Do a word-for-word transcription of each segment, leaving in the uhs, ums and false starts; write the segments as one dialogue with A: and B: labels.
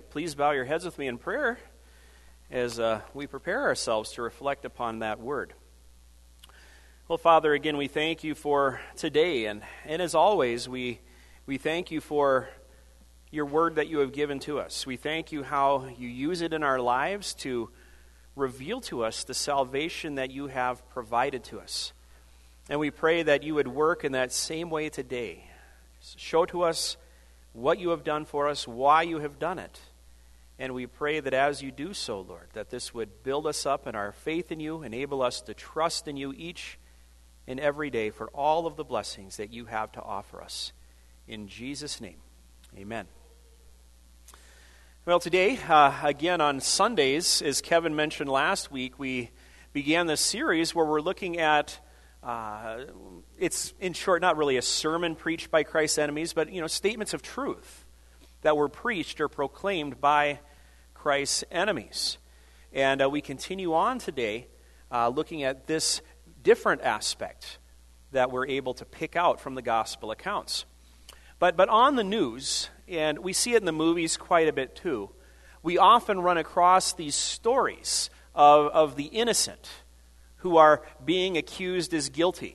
A: please bow your heads with me in prayer as uh, we prepare ourselves to reflect upon that word. Well, Father, again, we thank you for today, and, and as always, we we thank you for your word that you have given to us. We thank you how you use it in our lives to reveal to us the salvation that you have provided to us. And we pray that you would work in that same way today. Show to us what you have done for us, why you have done it. And we pray that as you do so, Lord, that this would build us up in our faith in you, enable us to trust in you each and every day for all of the blessings that you have to offer us. In Jesus' name, amen. Well, today, uh, again on Sundays, as Kevin mentioned last week, we began this series where we're looking at Uh, it's, in short, not really a sermon preached by Christ's enemies, but, you know, statements of truth that were preached or proclaimed by Christ's enemies. And uh, we continue on today uh, looking at this different aspect that we're able to pick out from the gospel accounts. But, but on the news, and we see it in the movies quite a bit too, we often run across these stories of, of the innocent who are being accused as guilty.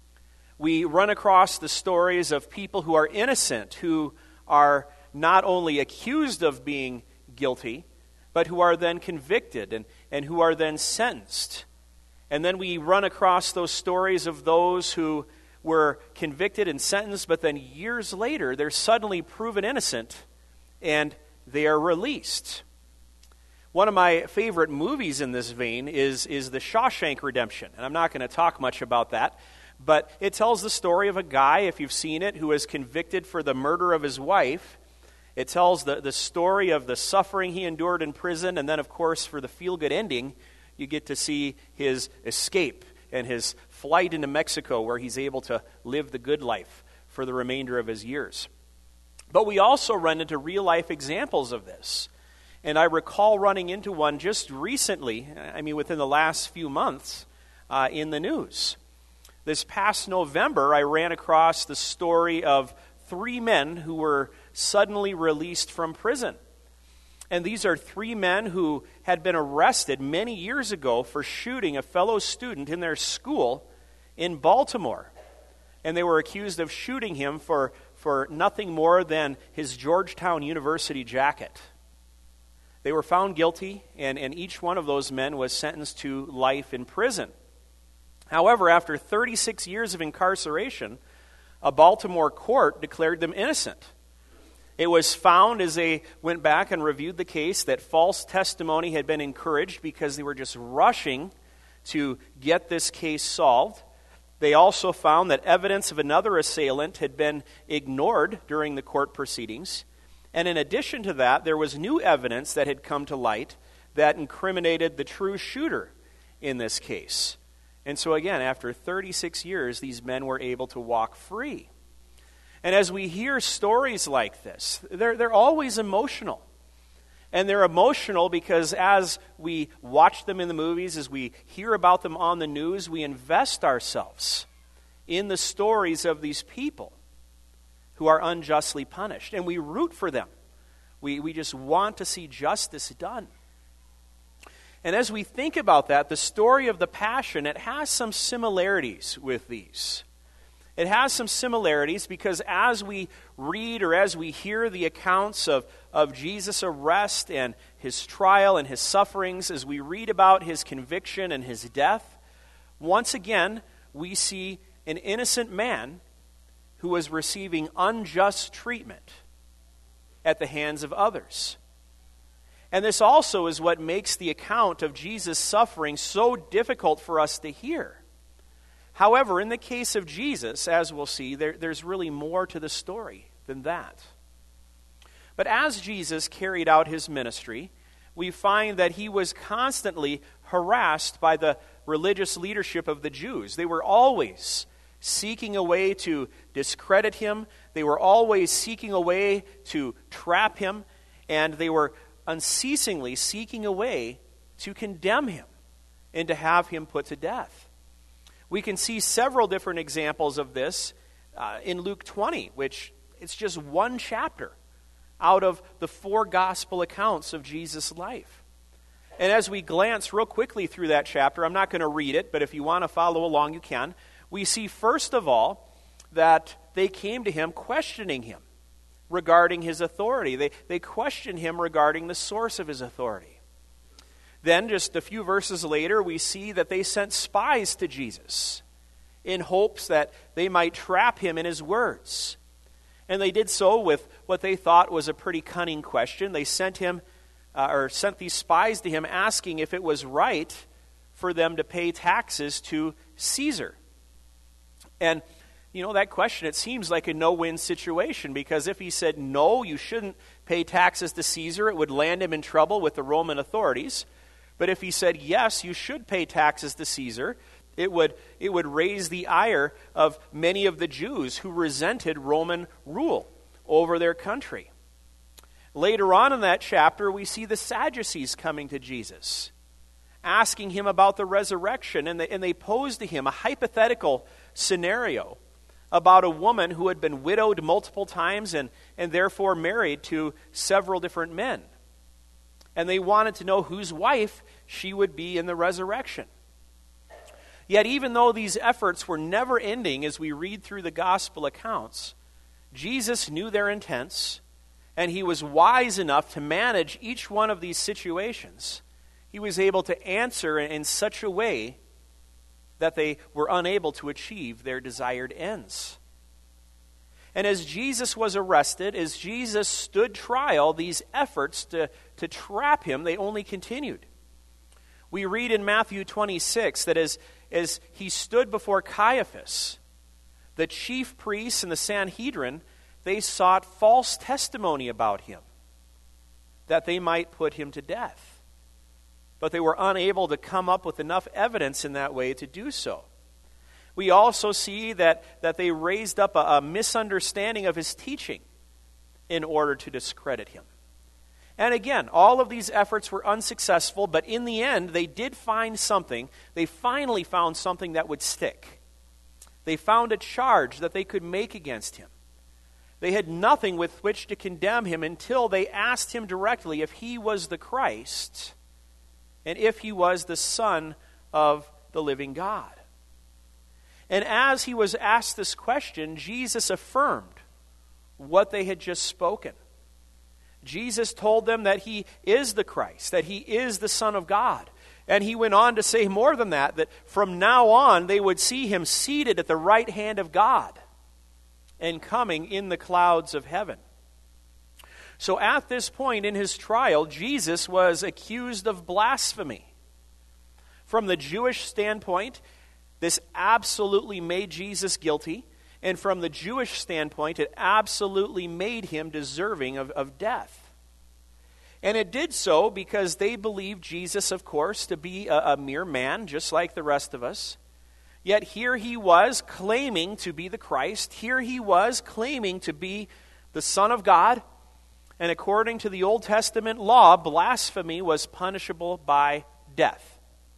A: We run across the stories of people who are innocent, who are not only accused of being guilty, but who are then convicted and, and who are then sentenced. And then we run across those stories of those who were convicted and sentenced, but then years later they're suddenly proven innocent and they are released. One of my favorite movies in this vein is, is The Shawshank Redemption. And I'm not going to talk much about that, but it tells the story of a guy, if you've seen it, who was convicted for the murder of his wife. It tells the, the story of the suffering he endured in prison, and then, of course, for the feel-good ending, you get to see his escape and his flight into Mexico, where he's able to live the good life for the remainder of his years. But we also run into real-life examples of this. And I recall running into one just recently, I mean within the last few months, uh, in the news. This past November, I ran across the story of three men who were suddenly released from prison. And these are three men who had been arrested many years ago for shooting a fellow student in their school in Baltimore. And they were accused of shooting him for, for nothing more than his Georgetown University jacket. They were found guilty, and, and each one of those men was sentenced to life in prison. However, after thirty-six years of incarceration, a Baltimore court declared them innocent. It was found as they went back and reviewed the case that false testimony had been encouraged because they were just rushing to get this case solved. They also found that evidence of another assailant had been ignored during the court proceedings. And in addition to that, there was new evidence that had come to light that incriminated the true shooter in this case. And so again, after thirty-six years, these men were able to walk free. And as we hear stories like this, they're, they're always emotional. And they're emotional because as we watch them in the movies, as we hear about them on the news, we invest ourselves in the stories of these people who are unjustly punished. And we root for them. We, we just want to see justice done. And as we think about that, the story of the Passion, it has some similarities with these. It has some similarities because as we read or as we hear the accounts of, of Jesus' arrest and his trial and his sufferings, as we read about his conviction and his death, once again, we see an innocent man who was receiving unjust treatment at the hands of others. And this also is what makes the account of Jesus' suffering so difficult for us to hear. However, in the case of Jesus, as we'll see, there, there's really more to the story than that. But as Jesus carried out his ministry, we find that he was constantly harassed by the religious leadership of the Jews. They were always seeking a way to discredit him. They were always seeking a way to trap him. And they were unceasingly seeking a way to condemn him and to have him put to death. We can see several different examples of this uh, in Luke twenty, which it's just one chapter out of the four gospel accounts of Jesus' life. And as we glance real quickly through that chapter, I'm not going to read it, but if you want to follow along, you can. We see, first of all, that they came to him questioning him regarding his authority. They, they questioned him regarding the source of his authority. Then, just a few verses later, we see that they sent spies to Jesus in hopes that they might trap him in his words. And they did so with what they thought was a pretty cunning question. They sent him, uh, or sent these spies to him asking if it was right for them to pay taxes to Caesar. And, you know, that question, it seems like a no-win situation, because if he said, no, you shouldn't pay taxes to Caesar, it would land him in trouble with the Roman authorities. But if he said, yes, you should pay taxes to Caesar, it would, it would raise the ire of many of the Jews who resented Roman rule over their country. Later on in that chapter, we see the Sadducees coming to Jesus, asking him about the resurrection, and they, and they posed to him a hypothetical scenario about a woman who had been widowed multiple times and, and therefore married to several different men. And they wanted to know whose wife she would be in the resurrection. Yet even though these efforts were never ending as we read through the gospel accounts, Jesus knew their intents, and he was wise enough to manage each one of these situations. He was able to answer in such a way that they were unable to achieve their desired ends. And as Jesus was arrested, as Jesus stood trial, these efforts to, to trap him, they only continued. We read in Matthew twenty-six that as, as he stood before Caiaphas, the chief priests and the Sanhedrin, they sought false testimony about him, that they might put him to death. But they were unable to come up with enough evidence in that way to do so. We also see that, that they raised up a, a misunderstanding of his teaching in order to discredit him. And again, all of these efforts were unsuccessful, but in the end, they did find something. They finally found something that would stick. They found a charge that they could make against him. They had nothing with which to condemn him until they asked him directly if he was the Christ and if he was the Son of the living God. And as he was asked this question, Jesus affirmed what they had just spoken. Jesus told them that he is the Christ, that he is the Son of God. And he went on to say more than that, that from now on they would see him seated at the right hand of God and coming in the clouds of heaven. So at this point in his trial, Jesus was accused of blasphemy. From the Jewish standpoint, this absolutely made Jesus guilty. And from the Jewish standpoint, it absolutely made him deserving of, of death. And it did so because they believed Jesus, of course, to be a, a mere man, just like the rest of us. Yet here he was claiming to be the Christ. Here he was claiming to be the Son of God. And according to the Old Testament law, blasphemy was punishable by death.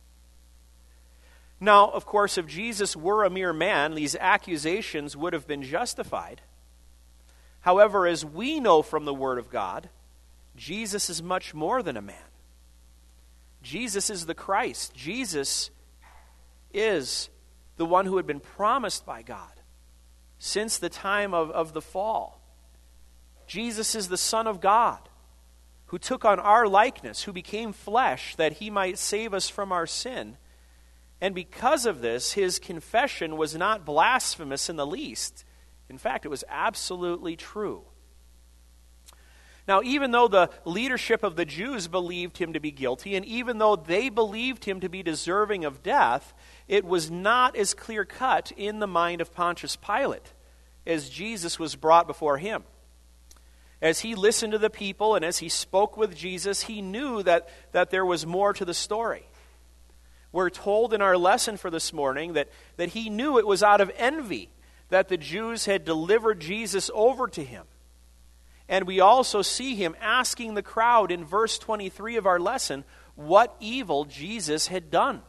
A: Now, of course, if Jesus were a mere man, these accusations would have been justified. However, as we know from the Word of God, Jesus is much more than a man. Jesus is the Christ. Jesus is the one who had been promised by God since the time of, of the fall. Jesus is the Son of God who took on our likeness, who became flesh that he might save us from our sin. And because of this, his confession was not blasphemous in the least. In fact, it was absolutely true. Now, even though the leadership of the Jews believed him to be guilty, and even though they believed him to be deserving of death, it was not as clear-cut in the mind of Pontius Pilate as Jesus was brought before him. As he listened to the people and as he spoke with Jesus, he knew that, that there was more to the story. We're told in our lesson for this morning that, that he knew it was out of envy that the Jews had delivered Jesus over to him. And we also see him asking the crowd in verse twenty-three of our lesson what evil Jesus had done.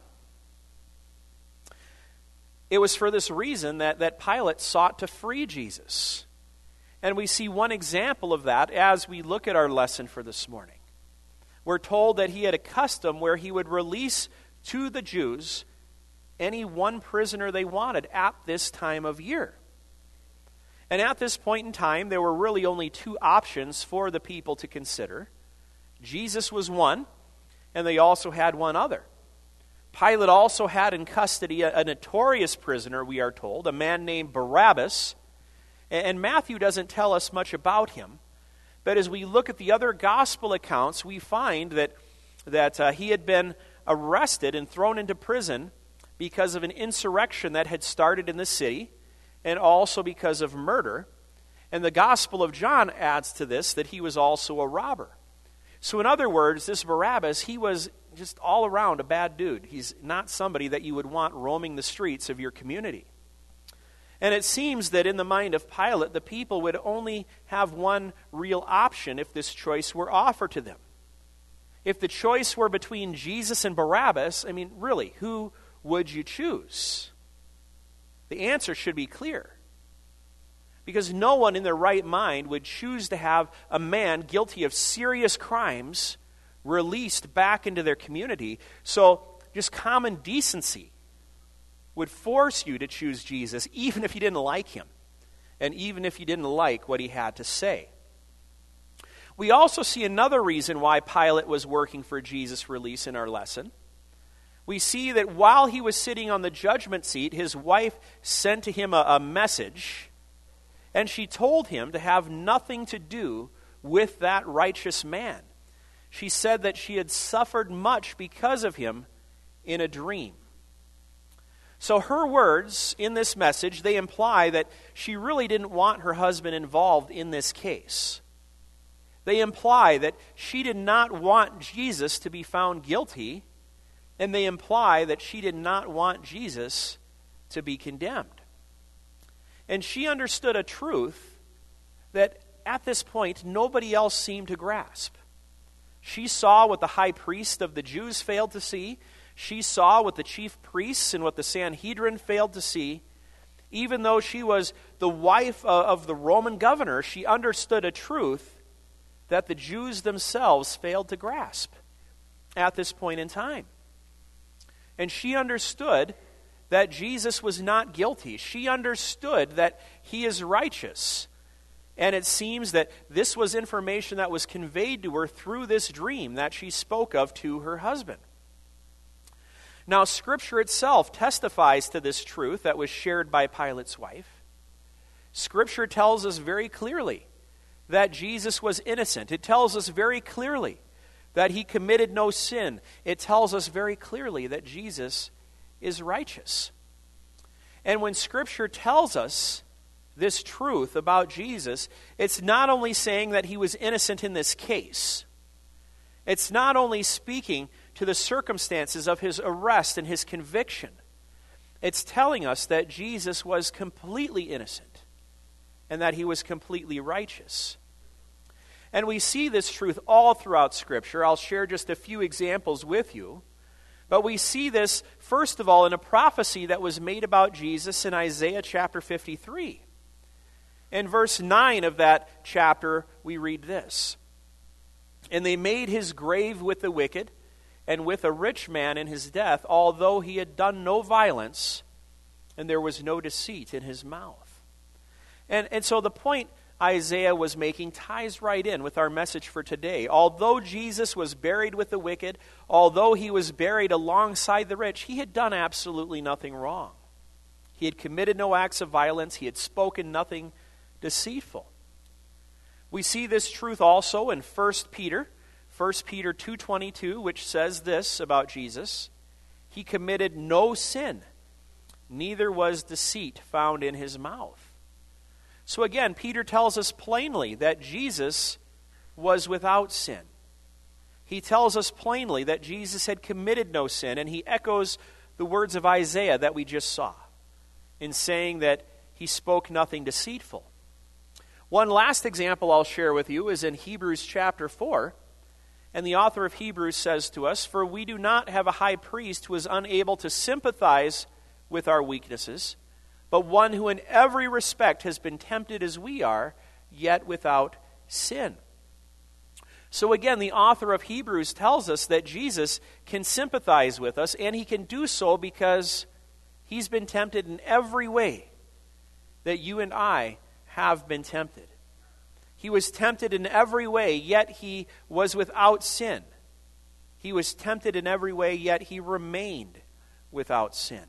A: It was for this reason that, that Pilate sought to free Jesus. And we see one example of that as we look at our lesson for this morning. We're told that he had a custom where he would release to the Jews any one prisoner they wanted at this time of year. And at this point in time, there were really only two options for the people to consider. Jesus was one, and they also had one other. Pilate also had in custody a, a notorious prisoner, we are told, a man named Barabbas. And, and Matthew doesn't tell us much about him. But as we look at the other gospel accounts, we find that, that uh, he had been arrested and thrown into prison because of an insurrection that had started in the city, and also because of murder. And the Gospel of John adds to this that he was also a robber. So in other words, this Barabbas, he was just all around a bad dude. He's not somebody that you would want roaming the streets of your community. And it seems that in the mind of Pilate, the people would only have one real option if this choice were offered to them. If the choice were between Jesus and Barabbas, I mean, really, who would you choose? The answer should be clear. Because no one in their right mind would choose to have a man guilty of serious crimes released back into their community. So just common decency would force you to choose Jesus, even if you didn't like him, and even if you didn't like what he had to say. We also see another reason why Pilate was working for Jesus' release in our lesson. We see that while he was sitting on the judgment seat, his wife sent to him a, a message, and she told him to have nothing to do with that righteous man. She said that she had suffered much because of him in a dream. So her words in this message, they imply that she really didn't want her husband involved in this case. They imply that she did not want Jesus to be found guilty, and they imply that she did not want Jesus to be condemned. And she understood a truth that at this point nobody else seemed to grasp. She saw what the high priest of the Jews failed to see. She saw what the chief priests and what the Sanhedrin failed to see. Even though she was the wife of the Roman governor, she understood a truth that the Jews themselves failed to grasp at this point in time. And she understood that Jesus was not guilty. She understood that he is righteous. And it seems that this was information that was conveyed to her through this dream that she spoke of to her husband. Now, Scripture itself testifies to this truth that was shared by Pilate's wife. Scripture tells us very clearly that Jesus was innocent. It tells us very clearly that he committed no sin. It tells us very clearly that Jesus is righteous. And when Scripture tells us this truth about Jesus, it's not only saying that he was innocent in this case. It's not only speaking to the circumstances of his arrest and his conviction. It's telling us that Jesus was completely innocent and that he was completely righteous. And we see this truth all throughout Scripture. I'll share just a few examples with you. But we see this, first of all, in a prophecy that was made about Jesus in Isaiah chapter fifty-three. In verse nine of that chapter, we read this. And they made his grave with the wicked, and with a rich man in his death, although he had done no violence, and there was no deceit in his mouth. And, and so the point Isaiah was making ties right in with our message for today. Although Jesus was buried with the wicked, although he was buried alongside the rich, he had done absolutely nothing wrong. He had committed no acts of violence. He had spoken nothing deceitful. We see this truth also in First Peter, First Peter two twenty-two, which says this about Jesus: he committed no sin, neither was deceit found in his mouth. So again, Peter tells us plainly that Jesus was without sin. He tells us plainly that Jesus had committed no sin, and he echoes the words of Isaiah that we just saw in saying that he spoke nothing deceitful. One last example I'll share with you is in Hebrews chapter four, and the author of Hebrews says to us, "For we do not have a high priest who is unable to sympathize with our weaknesses, but one who in every respect has been tempted as we are, yet without sin. So again, the author of Hebrews tells us that Jesus can sympathize with us, and he can do so because he's been tempted in every way that you and I have been tempted. He was tempted in every way, yet he was without sin. He was tempted in every way, yet he remained without sin.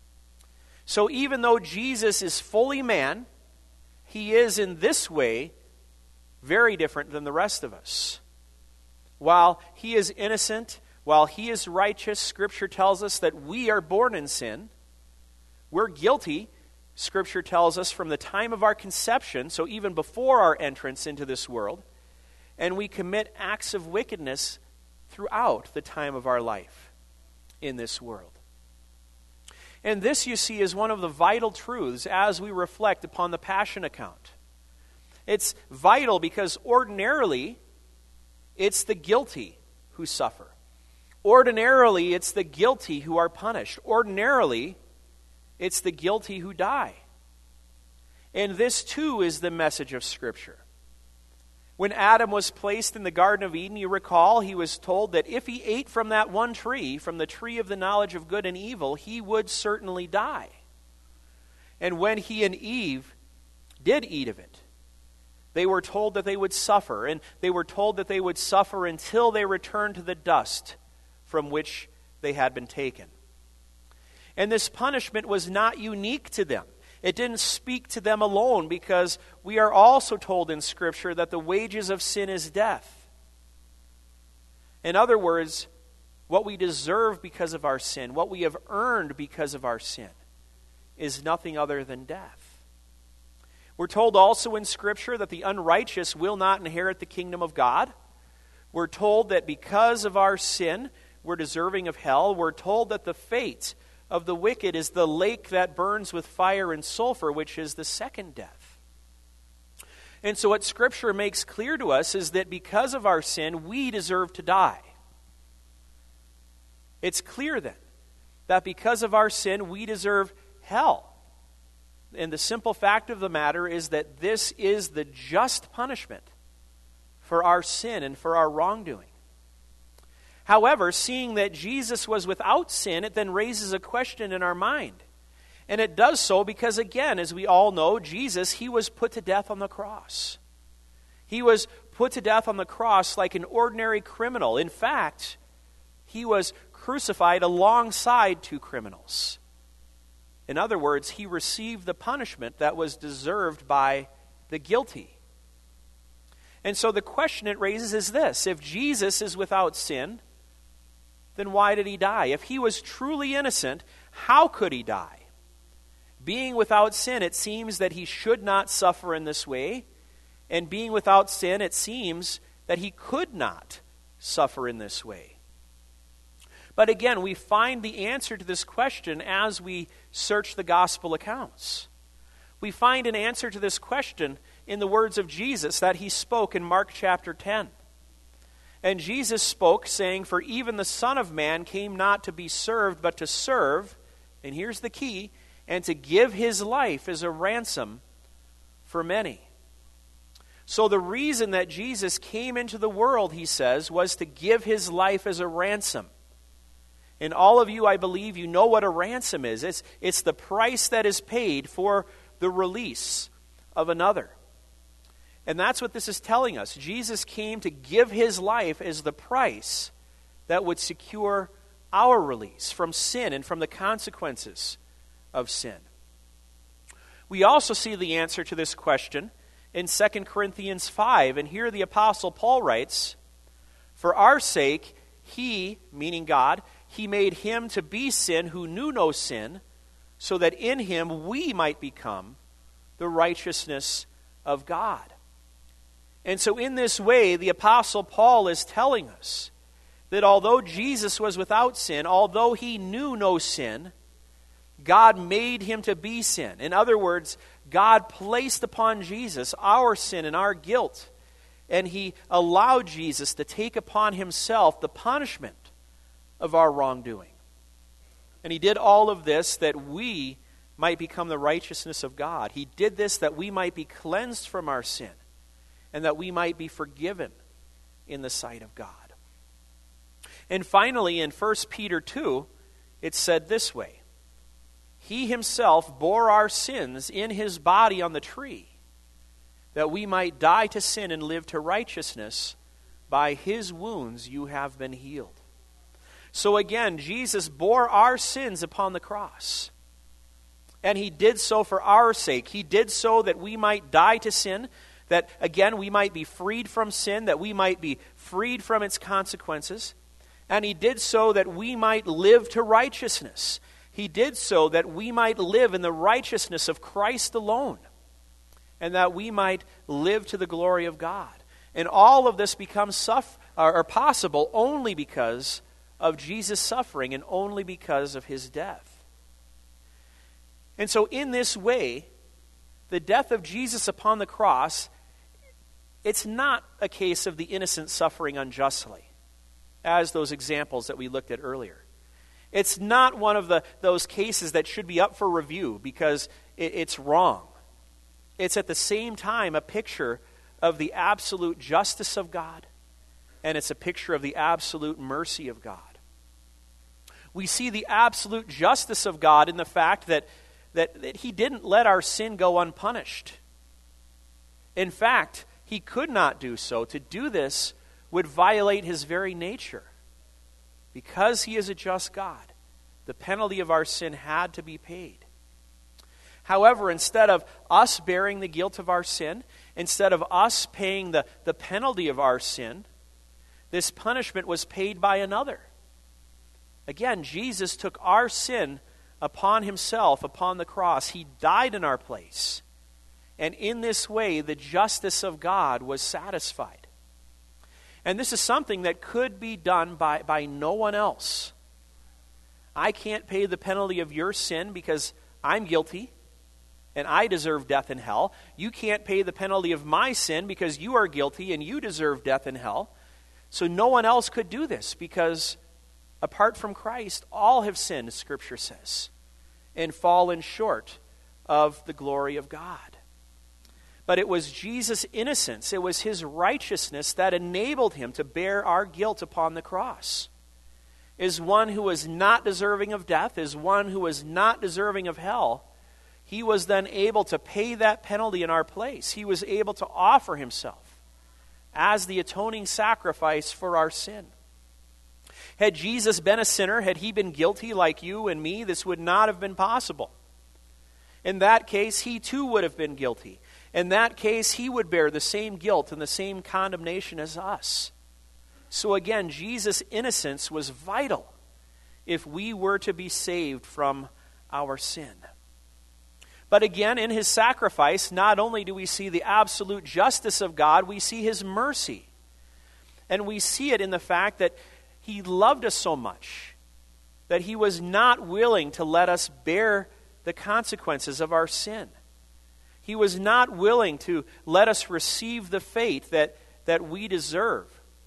A: So even though Jesus is fully man, he is in this way very different than the rest of us. While he is innocent, while he is righteous, Scripture tells us that we are born in sin. We're guilty, Scripture tells us, from the time of our conception, so even before our entrance into this world, and we commit acts of wickedness throughout the time of our life in this world. And this, you see, is one of the vital truths as we reflect upon the Passion account. It's vital because ordinarily, it's the guilty who suffer. Ordinarily, it's the guilty who are punished. Ordinarily, it's the guilty who die. And this, too, is the message of Scripture. When Adam was placed in the Garden of Eden, you recall, he was told that if he ate from that one tree, from the tree of the knowledge of good and evil, he would certainly die. And when he and Eve did eat of it, they were told that they would suffer, and they were told that they would suffer until they returned to the dust from which they had been taken. And this punishment was not unique to them. It didn't speak to them alone, because we are also told in Scripture that the wages of sin is death. In other words, what we deserve because of our sin, what we have earned because of our sin, is nothing other than death. We're told also in Scripture that the unrighteous will not inherit the kingdom of God. We're told that because of our sin, we're deserving of hell. We're told that the fate of the wicked is the lake that burns with fire and sulfur, which is the second death. And so what Scripture makes clear to us is that because of our sin, we deserve to die. It's clear then that because of our sin, we deserve hell. And the simple fact of the matter is that this is the just punishment for our sin and for our wrongdoing. However, seeing that Jesus was without sin, it then raises a question in our mind. And it does so because, again, as we all know, Jesus, he was put to death on the cross. He was put to death on the cross like an ordinary criminal. In fact, he was crucified alongside two criminals. In other words, he received the punishment that was deserved by the guilty. And so the question it raises is this: if Jesus is without sin, then why did he die? If he was truly innocent, how could he die? Being without sin, it seems that he should not suffer in this way. And being without sin, it seems that he could not suffer in this way. But again, we find the answer to this question as we search the gospel accounts. We find an answer to this question in the words of Jesus that he spoke in Mark chapter ten. And Jesus spoke, saying, "For even the Son of Man came not to be served, but to serve," and here's the key, "and to give his life as a ransom for many." So the reason that Jesus came into the world, he says, was to give his life as a ransom. And all of you, I believe, you know what a ransom is. It's, it's the price that is paid for the release of another. And that's what this is telling us. Jesus came to give his life as the price that would secure our release from sin and from the consequences of sin. We also see the answer to this question in Second Corinthians five. And here the Apostle Paul writes, "For our sake, he," meaning God, "he made him to be sin who knew no sin, so that in him we might become the righteousness of God." And so in this way, the Apostle Paul is telling us that although Jesus was without sin, although he knew no sin, God made him to be sin. In other words, God placed upon Jesus our sin and our guilt, and he allowed Jesus to take upon himself the punishment of our wrongdoing. And he did all of this that we might become the righteousness of God. He did this that we might be cleansed from our sin, and that we might be forgiven in the sight of God. And finally, in First Peter two, it's said this way, He himself bore our sins in his body on the tree, that we might die to sin and live to righteousness. By his wounds you have been healed. So again, Jesus bore our sins upon the cross. And he did so for our sake. He did so that we might die to sin, that again we might be freed from sin, that we might be freed from its consequences. And he did so that we might live to righteousness. He did so that we might live in the righteousness of Christ alone, and that we might live to the glory of God. And all of this becomes suff- or, or possible only because of Jesus' suffering and only because of his death. And so in this way, the death of Jesus upon the cross, it's not a case of the innocent suffering unjustly, as those examples that we looked at earlier. It's not one of the those cases that should be up for review because it, it's wrong. It's at the same time a picture of the absolute justice of God, and it's a picture of the absolute mercy of God. We see the absolute justice of God in the fact that, that, that he didn't let our sin go unpunished. In fact, he could not do so. To do this would violate his very nature. Because he is a just God, the penalty of our sin had to be paid. However, instead of us bearing the guilt of our sin, instead of us paying the, the penalty of our sin, this punishment was paid by another. Again, Jesus took our sin upon himself, upon the cross. He died in our place. And in this way, the justice of God was satisfied. And this is something that could be done by, by no one else. I can't pay the penalty of your sin because I'm guilty and I deserve death in hell. You can't pay the penalty of my sin because you are guilty and you deserve death in hell. So no one else could do this because apart from Christ, all have sinned, Scripture says, and fallen short of the glory of God. But it was Jesus' innocence, it was his righteousness that enabled him to bear our guilt upon the cross. As one who was not deserving of death, as one who was not deserving of hell, he was then able to pay that penalty in our place. He was able to offer himself as the atoning sacrifice for our sin. Had Jesus been a sinner, had he been guilty like you and me, this would not have been possible. In that case, he too would have been guilty. In that case, he would bear the same guilt and the same condemnation as us. So again, Jesus' innocence was vital if we were to be saved from our sin. But again, in his sacrifice, not only do we see the absolute justice of God, we see his mercy. And we see it in the fact that he loved us so much that he was not willing to let us bear the consequences of our sin. He was not willing to let us receive the fate that, that we deserve.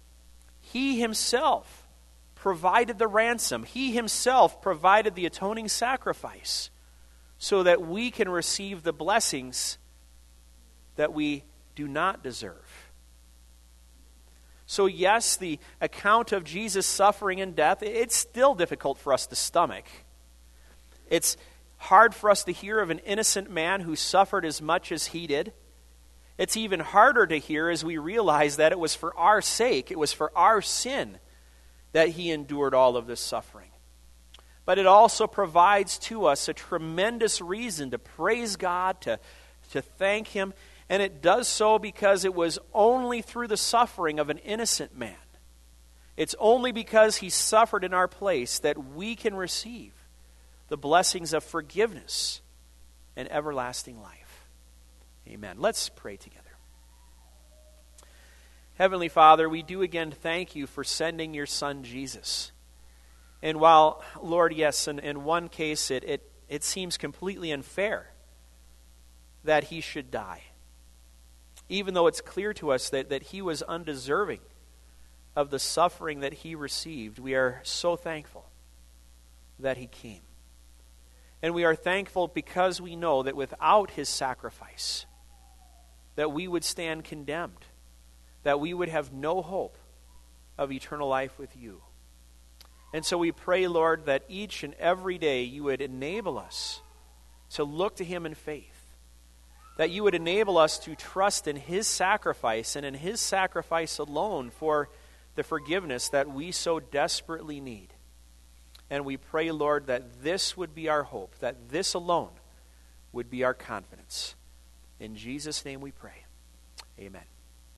A: He himself provided the ransom. He himself provided the atoning sacrifice so that we can receive the blessings that we do not deserve. So yes, the account of Jesus' suffering and death, it's still difficult for us to stomach. It's hard for us to hear of an innocent man who suffered as much as he did. It's even harder to hear as we realize that it was for our sake, it was for our sin that he endured all of this suffering. But it also provides to us a tremendous reason to praise God, to, to thank him, and it does so because it was only through the suffering of an innocent man. It's only because he suffered in our place that we can receive the blessings of forgiveness and everlasting life. Amen. Let's pray together. Heavenly Father, we do again thank you for sending your Son Jesus. And while, Lord, yes, in, in one case it, it, it seems completely unfair that he should die, even though it's clear to us that, that he was undeserving of the suffering that he received, we are so thankful that he came. And we are thankful because we know that without his sacrifice, that we would stand condemned that we would have no hope of eternal life with you. And so we pray, Lord, that each and every day you would enable us to look to him in faith, that you would enable us to trust in his sacrifice and in his sacrifice alone for the forgiveness that we so desperately need. And we pray, Lord, that this would be our hope, that this alone would be our confidence. In Jesus' name we pray. Amen.